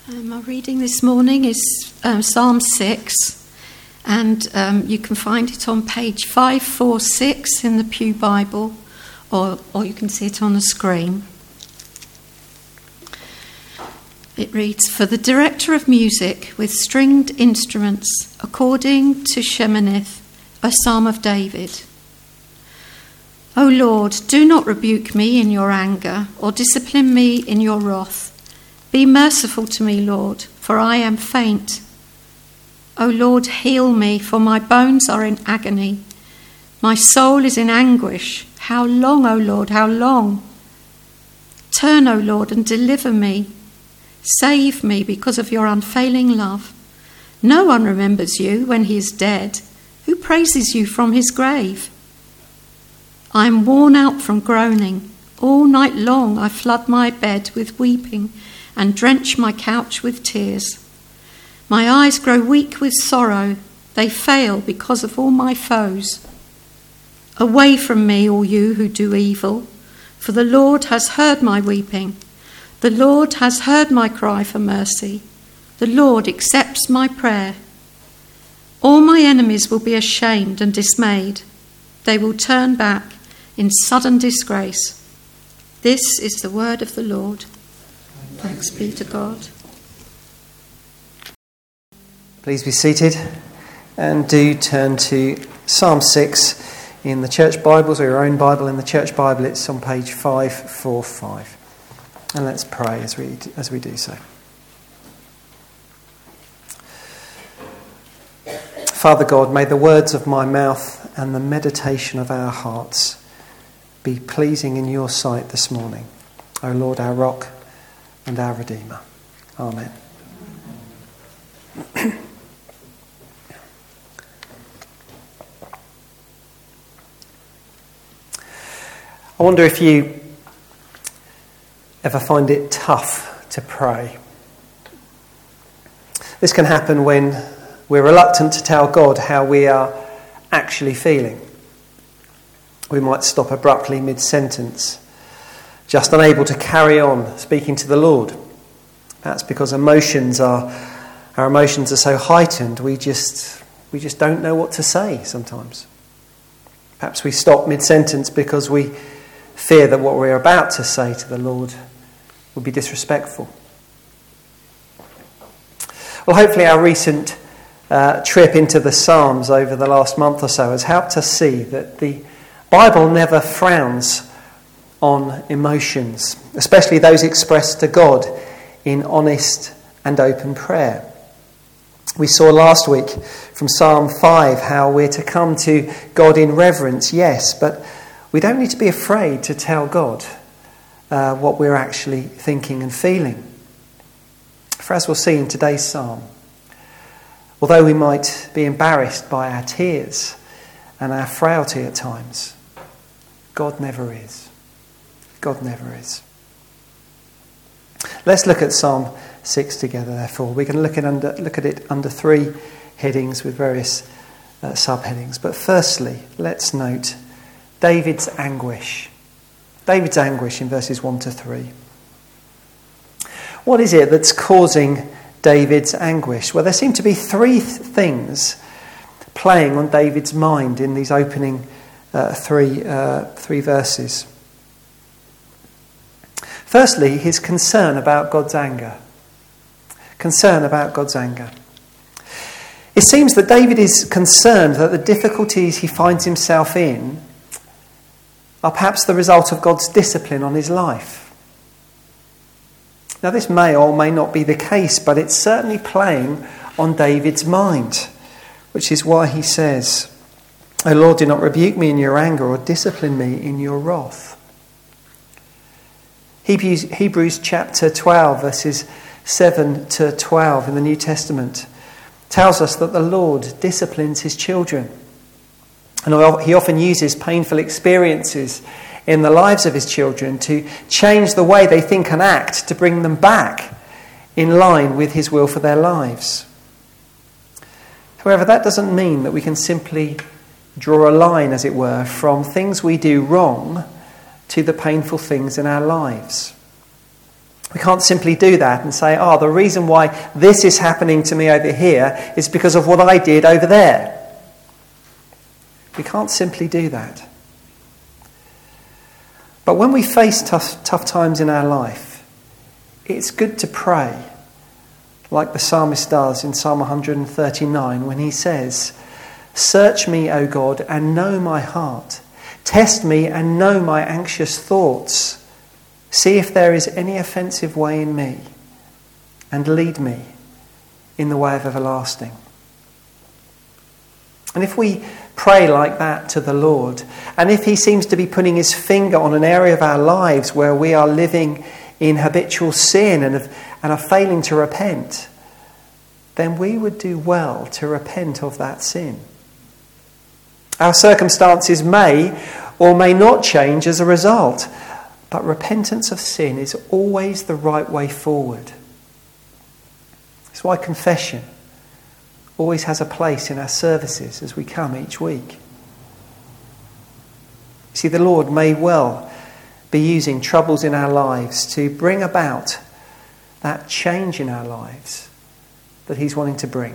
My reading this morning is Psalm 6, and you can find it on page 546 in the Pew Bible, or you can see it on the screen. It reads, "For the director of music with stringed instruments, according to Sheminith, a psalm of David. O Lord, do not rebuke me in your anger, or discipline me in your wrath. Be merciful to me, Lord, for I am faint. O Lord, heal me, for my bones are in agony. My soul is in anguish. How long, O Lord, how long? Turn, O Lord, and deliver me. Save me because of your unfailing love. No one remembers you when he is dead. Who praises you from his grave? I am worn out from groaning. All night long I flood my bed with weeping and drench my couch with tears. My eyes grow weak with sorrow. They fail because of all my foes. Away from me, all you who do evil, for the Lord has heard my weeping. The Lord has heard my cry for mercy. The Lord accepts my prayer. All my enemies will be ashamed and dismayed. They will turn back in sudden disgrace. This is the word of the Lord. Thanks be to God." Please be seated and do turn to Psalm 6 in the church Bibles, or your own Bible in the church Bible. It's on page 545. And let's pray as we do so. Father God, may the words of my mouth and the meditation of our hearts be pleasing in your sight this morning, O Lord, our rock and our Redeemer. Amen. I wonder if you ever find it tough to pray. This can happen when we're reluctant to tell God how we are actually feeling. We might stop abruptly mid-sentence, just unable to carry on speaking to the Lord. That's because our emotions are so heightened, we just don't know what to say sometimes. Perhaps we stop mid-sentence because we fear that what we're about to say to the Lord will be disrespectful. Well, hopefully our recent trip into the Psalms over the last month or so has helped us see that the Bible never frowns on emotions, especially those expressed to God in honest and open prayer. We saw last week from Psalm 5 how we're to come to God in reverence, yes, but we don't need to be afraid to tell God what we're actually thinking and feeling. For as we'll see in today's psalm, although we might be embarrassed by our tears and our frailty at times, God never is. God never is. Let's look at Psalm 6 together, therefore. We're going to look at it under three headings with various subheadings. But firstly, let's note David's anguish. David's anguish in verses 1 to 3. What is it that's causing David's anguish? Well, there seem to be three things playing on David's mind in these opening three verses. Firstly, his concern about God's anger. Concern about God's anger. It seems that David is concerned that the difficulties he finds himself in are perhaps the result of God's discipline on his life. Now, this may or may not be the case, but it's certainly playing on David's mind, which is why he says, "O Lord, do not rebuke me in your anger or discipline me in your wrath." Hebrews chapter 12, verses 7 to 12 in the New Testament tells us that the Lord disciplines his children. And he often uses painful experiences in the lives of his children to change the way they think and act, to bring them back in line with his will for their lives. However, that doesn't mean that we can simply draw a line, as it were, from things we do wrong to the painful things in our lives. We can't simply do that and say, the reason why this is happening to me over here is because of what I did over there. We can't simply do that. But when we face tough times in our life, it's good to pray, like the psalmist does in Psalm 139 when he says, "Search me, O God, and know my heart. Test me and know my anxious thoughts. See if there is any offensive way in me, and lead me in the way of everlasting." And if we pray like that to the Lord, and if he seems to be putting his finger on an area of our lives where we are living in habitual sin and are failing to repent, then we would do well to repent of that sin. Our circumstances may or may not change as a result, but repentance of sin is always the right way forward. That's why confession always has a place in our services as we come each week. You see, the Lord may well be using troubles in our lives to bring about that change in our lives that he's wanting to bring.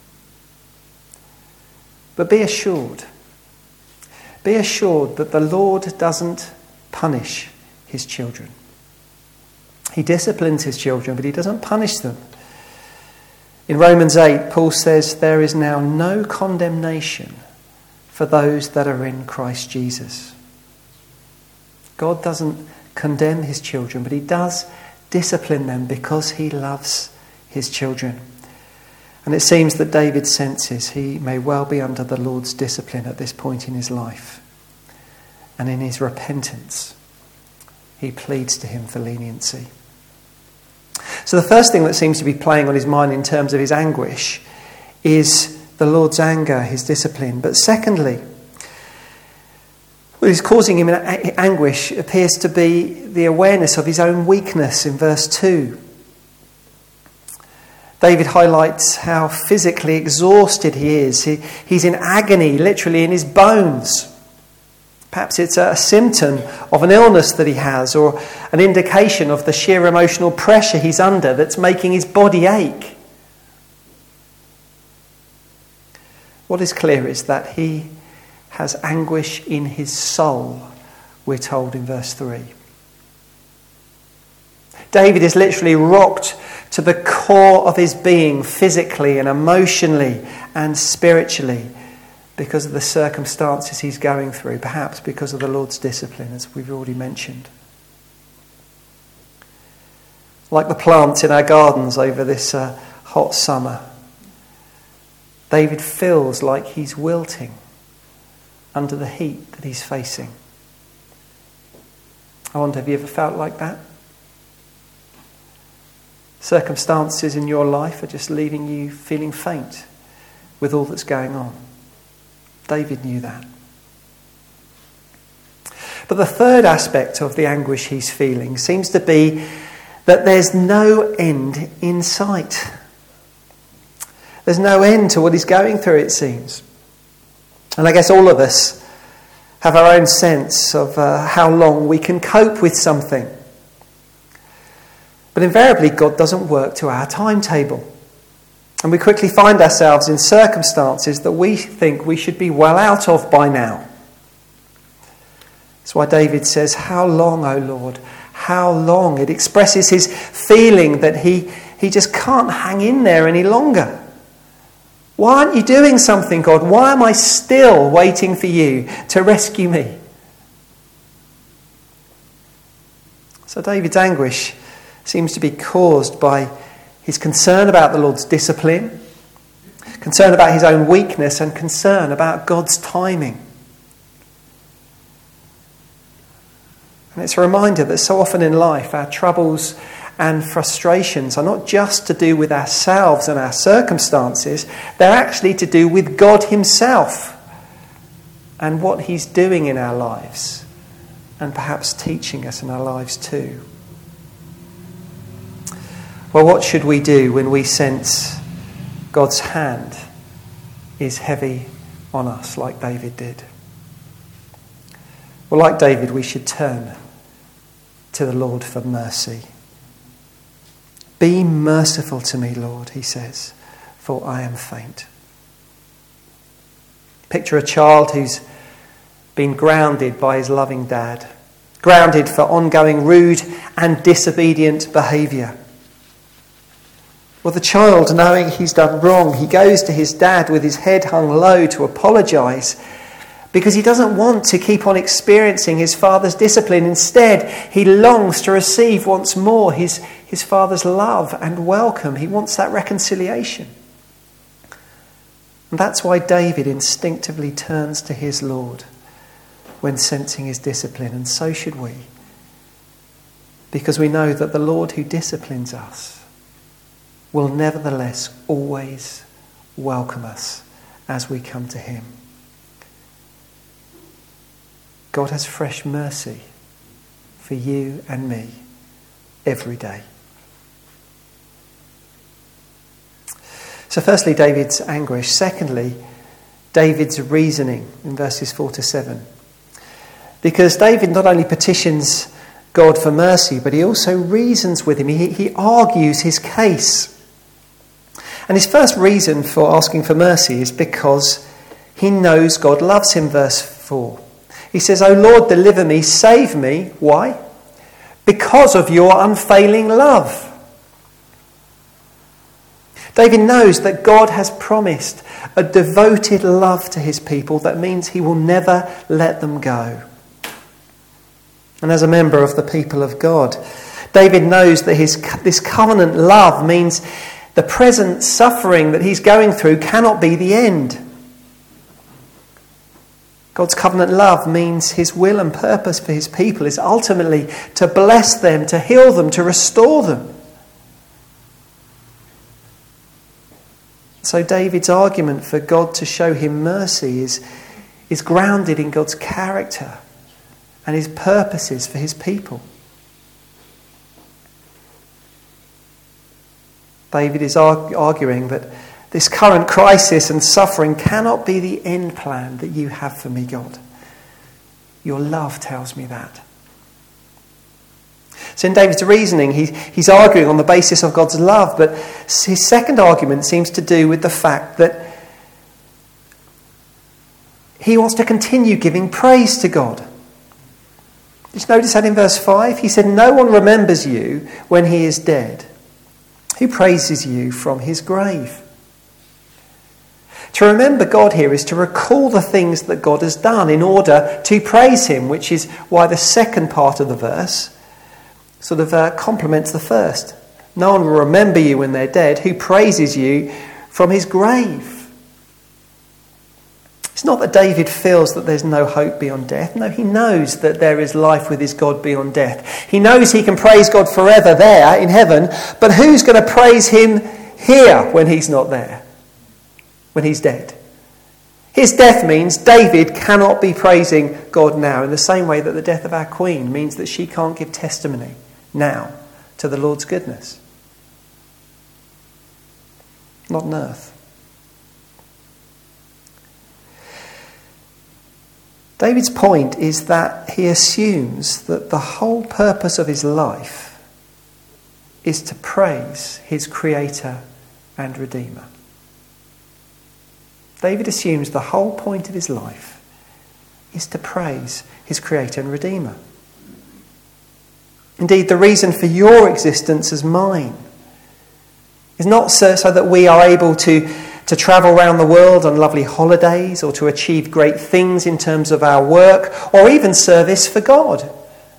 But be assured that the Lord doesn't punish his children. He disciplines his children, but he doesn't punish them. In Romans 8, Paul says, "There is now no condemnation for those that are in Christ Jesus." God doesn't condemn his children, but he does discipline them because he loves his children. And it seems that David senses he may well be under the Lord's discipline at this point in his life. And in his repentance, he pleads to him for leniency. So the first thing that seems to be playing on his mind in terms of his anguish is the Lord's anger, his discipline. But secondly, what is causing him anguish appears to be the awareness of his own weakness in verse 2. David highlights how physically exhausted he is. He's in agony, literally in his bones. Perhaps it's a symptom of an illness that he has, or an indication of the sheer emotional pressure he's under that's making his body ache. What is clear is that he has anguish in his soul, we're told in verse 3. David is literally rocked to the core of his being, physically and emotionally and spiritually, because of the circumstances he's going through, perhaps because of the Lord's discipline, as we've already mentioned. Like the plants in our gardens over this hot summer, David feels like he's wilting under the heat that he's facing. I wonder, have you ever felt like that? Circumstances in your life are just leaving you feeling faint with all that's going on. David knew that. But the third aspect of the anguish he's feeling seems to be that there's no end in sight. There's no end to what he's going through, it seems. And I guess all of us have our own sense of how long we can cope with something. But invariably, God doesn't work to our timetable. And we quickly find ourselves in circumstances that we think we should be well out of by now. That's why David says, "How long, O Lord? How long?" It expresses his feeling that he just can't hang in there any longer. Why aren't you doing something, God? Why am I still waiting for you to rescue me? So David's anguish seems to be caused by his concern about the Lord's discipline, concern about his own weakness, and concern about God's timing. And it's a reminder that so often in life our troubles and frustrations are not just to do with ourselves and our circumstances, they're actually to do with God himself and what he's doing in our lives, and perhaps teaching us in our lives too. Well, what should we do when we sense God's hand is heavy on us, like David did? Well, like David, we should turn to the Lord for mercy. Be merciful to me, Lord, he says, for I am faint. Picture a child who's been grounded by his loving dad, grounded for ongoing rude and disobedient behaviour. Well, the child, knowing he's done wrong, he goes to his dad with his head hung low to apologise because he doesn't want to keep on experiencing his father's discipline. Instead, he longs to receive once more his father's love and welcome. He wants that reconciliation. And that's why David instinctively turns to his Lord when sensing his discipline, and so should we. Because we know that the Lord who disciplines us will nevertheless always welcome us as we come to him. God has fresh mercy for you and me every day. So firstly, David's anguish. Secondly, David's reasoning in verses 4 to 7. Because David not only petitions God for mercy, but he also reasons with him. He argues his case. And his first reason for asking for mercy is because he knows God loves him, verse 4. He says, "O Lord, deliver me, save me." Why? Because of your unfailing love. David knows that God has promised a devoted love to his people that means he will never let them go. And as a member of the people of God, David knows that this covenant love means the present suffering that he's going through cannot be the end. God's covenant love means his will and purpose for his people is ultimately to bless them, to heal them, to restore them. So David's argument for God to show him mercy is grounded in God's character and his purposes for his people. David is arguing that this current crisis and suffering cannot be the end plan that you have for me, God. Your love tells me that. So in David's reasoning, he's arguing on the basis of God's love, but his second argument seems to do with the fact that he wants to continue giving praise to God. Just notice that in verse 5, he said, "No one remembers you when he is dead. Who praises you from his grave?" To remember God here is to recall the things that God has done in order to praise him, which is why the second part of the verse sort of complements the first. No one will remember you when they're dead. Who praises you from his grave? It's not that David feels that there's no hope beyond death. No, he knows that there is life with his God beyond death. He knows he can praise God forever there in heaven, but who's going to praise him here when he's not there? When he's dead? His death means David cannot be praising God now, in the same way that the death of our Queen means that she can't give testimony now to the Lord's goodness. Not on earth. David's point is that he assumes that the whole purpose of his life is to praise his Creator and Redeemer. David assumes the whole point of his life is to praise his Creator and Redeemer. Indeed, the reason for your existence as mine is not so that we are able to travel around the world on lovely holidays or to achieve great things in terms of our work or even service for God.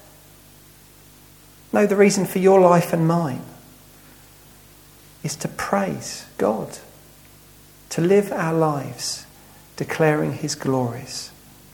No, the reason for your life and mine is to praise God, to live our lives declaring his glories.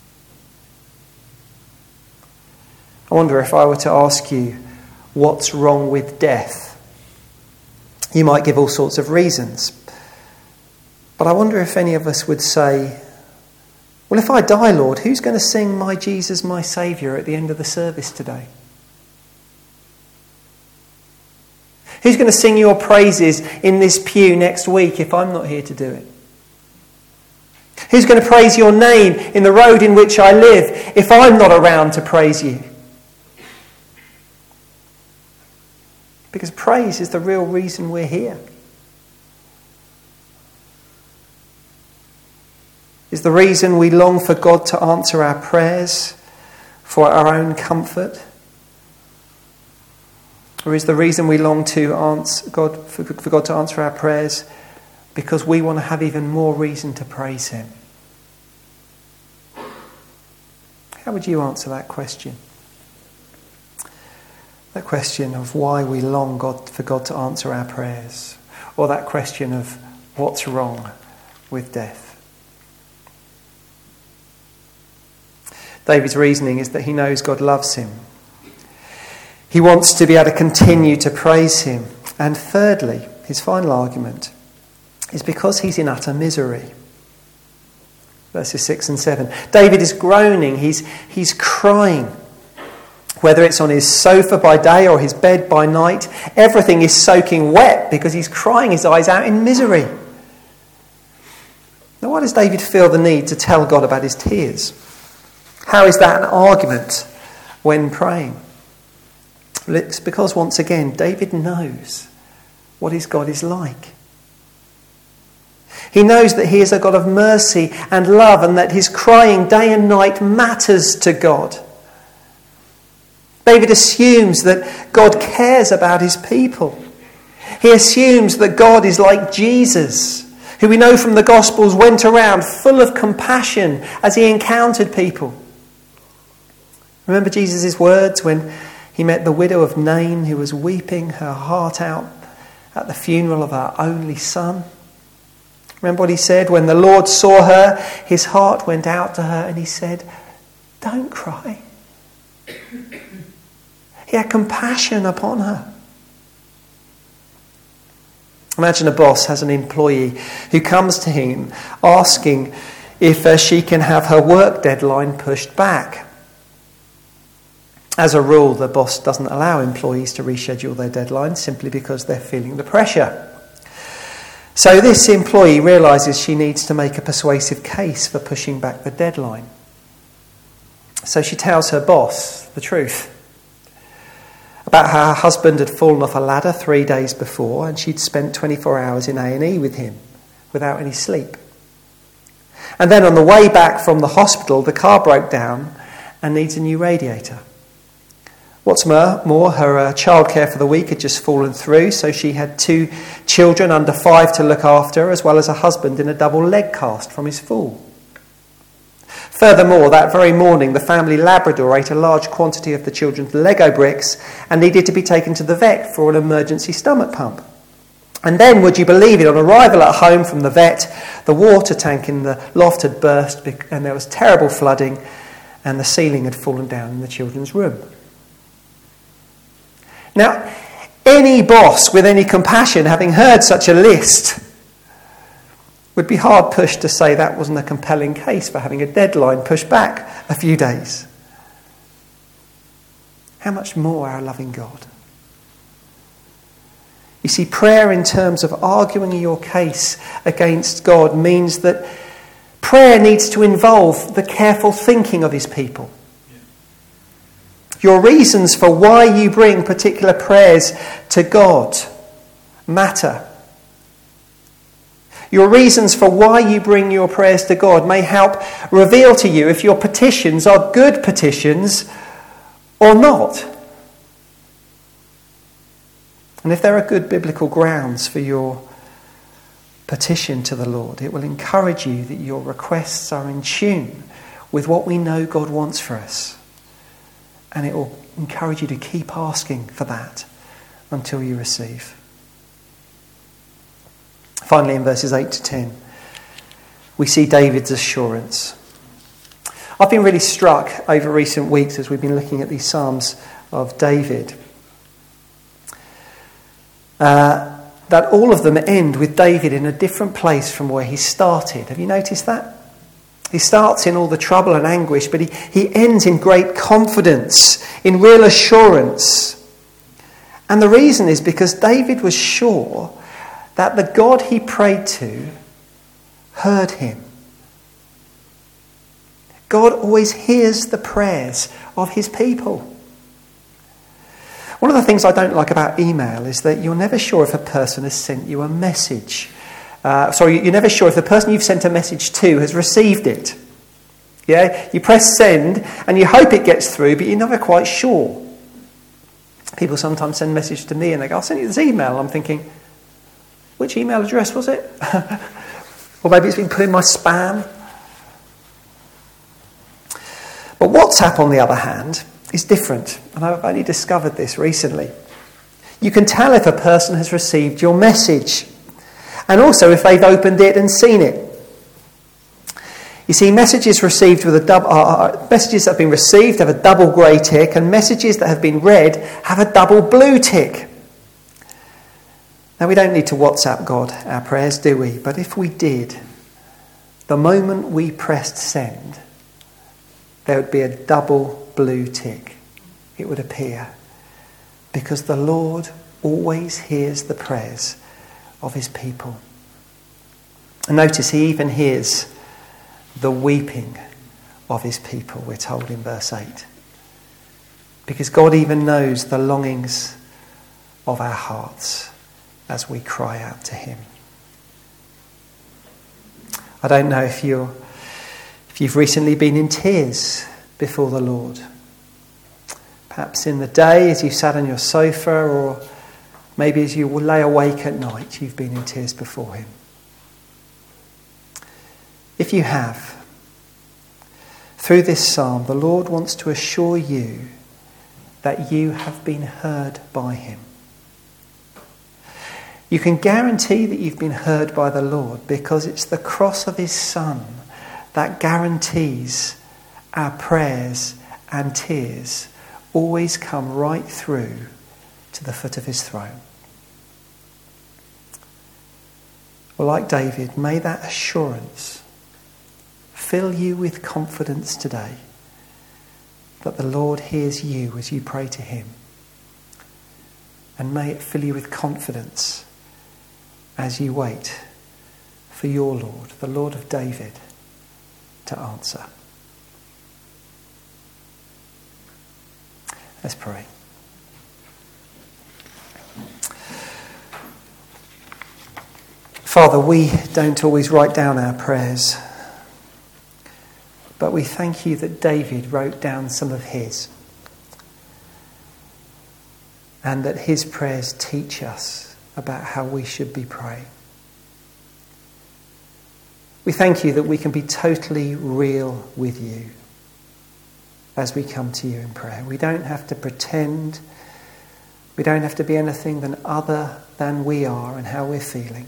I wonder if I were to ask you what's wrong with death. You might give all sorts of reasons. But I wonder if any of us would say, well, if I die, Lord, who's going to sing "My Jesus, my Saviour" at the end of the service today? Who's going to sing your praises in this pew next week if I'm not here to do it? Who's going to praise your name in the road in which I live if I'm not around to praise you? Because praise is the real reason we're here. Is the reason we long for God to answer our prayers for our own comfort? Or is the reason we long to ask God for God to answer our prayers because we want to have even more reason to praise him? How would you answer that question? That question of why we long for God to answer our prayers, or that question of what's wrong with death. David's reasoning is that he knows God loves him. He wants to be able to continue to praise him. And thirdly, his final argument is because he's in utter misery. Verses 6 and 7. David is groaning, he's crying. Whether it's on his sofa by day or his bed by night, everything is soaking wet because he's crying his eyes out in misery. Now, why does David feel the need to tell God about his tears? How is that an argument when praying? Well, it's because, once again, David knows what his God is like. He knows that he is a God of mercy and love, and that his crying day and night matters to God. David assumes that God cares about his people. He assumes that God is like Jesus, who we know from the Gospels went around full of compassion as he encountered people. Remember Jesus' words when he met the widow of Nain, who was weeping her heart out at the funeral of her only son? Remember what he said? When the Lord saw her, his heart went out to her and he said, "Don't cry." He had compassion upon her. Imagine a boss has an employee who comes to him asking if she can have her work deadline pushed back. As a rule, the boss doesn't allow employees to reschedule their deadlines simply because they're feeling the pressure. So this employee realises she needs to make a persuasive case for pushing back the deadline. So she tells her boss the truth about how her husband had fallen off a ladder 3 days before and she'd spent 24 hours in A&E with him without any sleep. And then on the way back from the hospital, the car broke down and needs a new radiator. What's more, her childcare for the week had just fallen through, so she had 2 children under 5 to look after, as well as a husband in a double leg cast from his fall. Furthermore, that very morning, the family Labrador ate a large quantity of the children's Lego bricks and needed to be taken to the vet for an emergency stomach pump. And then, would you believe it, on arrival at home from the vet, the water tank in the loft had burst and there was terrible flooding and the ceiling had fallen down in the children's room. Now, any boss with any compassion, having heard such a list, would be hard pushed to say that wasn't a compelling case for having a deadline pushed back a few days. How much more our loving God? You see, prayer in terms of arguing your case against God means that prayer needs to involve the careful thinking of his people. Your reasons for why you bring particular prayers to God matter. Your reasons for why you bring your prayers to God may help reveal to you if your petitions are good petitions or not. And if there are good biblical grounds for your petition to the Lord, it will encourage you that your requests are in tune with what we know God wants for us. And it will encourage you to keep asking for that until you receive. Finally, in verses 8 to 10, we see David's assurance. I've been really struck over recent weeks as we've been looking at these Psalms of David, that all of them end with David in a different place from where he started. Have you noticed that? He starts in all the trouble and anguish, but he ends in great confidence, in real assurance. And the reason is because David was sure that the God he prayed to heard him. God always hears the prayers of his people. One of the things I don't like about email is that you're never sure if a person has sent you a message. You're never sure if the person you've sent a message to has received it. Yeah, you press send and you hope it gets through, but you're never quite sure. People sometimes send messages to me and they go, "I'll send you this email." And I'm thinking, which email address was it? Or maybe it's been put in my spam. But WhatsApp, on the other hand, is different. And I've only discovered this recently. You can tell if a person has received your message. And also if they've opened it and seen it. You see, messages received with messages that have been received have a double grey tick, and messages that have been read have a double blue tick. Now, we don't need to WhatsApp God our prayers, do we? But if we did, the moment we pressed send, there would be a double blue tick. It would appear. Because the Lord always hears the prayers of his people. And notice he even hears the weeping of his people, we're told in verse 8. Because God even knows the longings of our hearts as we cry out to him. I don't know if you've recently been in tears before the Lord. Perhaps in the day as you sat on your sofa, or maybe as you lay awake at night, you've been in tears before him. If you have, through this psalm, the Lord wants to assure you that you have been heard by him. You can guarantee that you've been heard by the Lord because it's the cross of his Son that guarantees our prayers and tears always come right through to the foot of his throne. Well, like David, may that assurance fill you with confidence today that the Lord hears you as you pray to him. And may it fill you with confidence as you wait for your Lord, the Lord of David, to answer. Let's pray. Father, we don't always write down our prayers, but we thank you that David wrote down some of his, and that his prayers teach us about how we should be praying. We thank you that we can be totally real with you as we come to you in prayer. We don't have to pretend. We don't have to be anything other than we are and how we're feeling.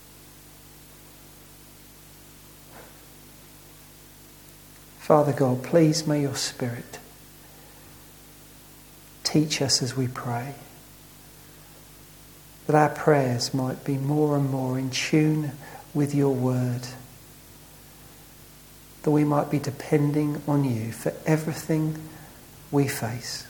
Father God, please may your Spirit teach us as we pray, that our prayers might be more and more in tune with your word, that we might be depending on you for everything we face.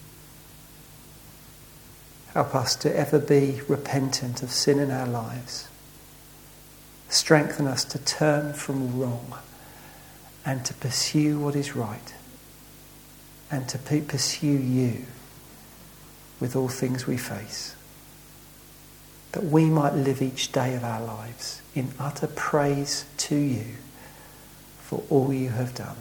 Help us to ever be repentant of sin in our lives. Strengthen us to turn from wrong and to pursue what is right, and to pursue you with all things we face. That we might live each day of our lives in utter praise to you for all you have done.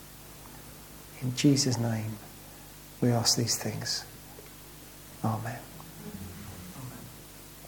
In Jesus' name we ask these things. Amen.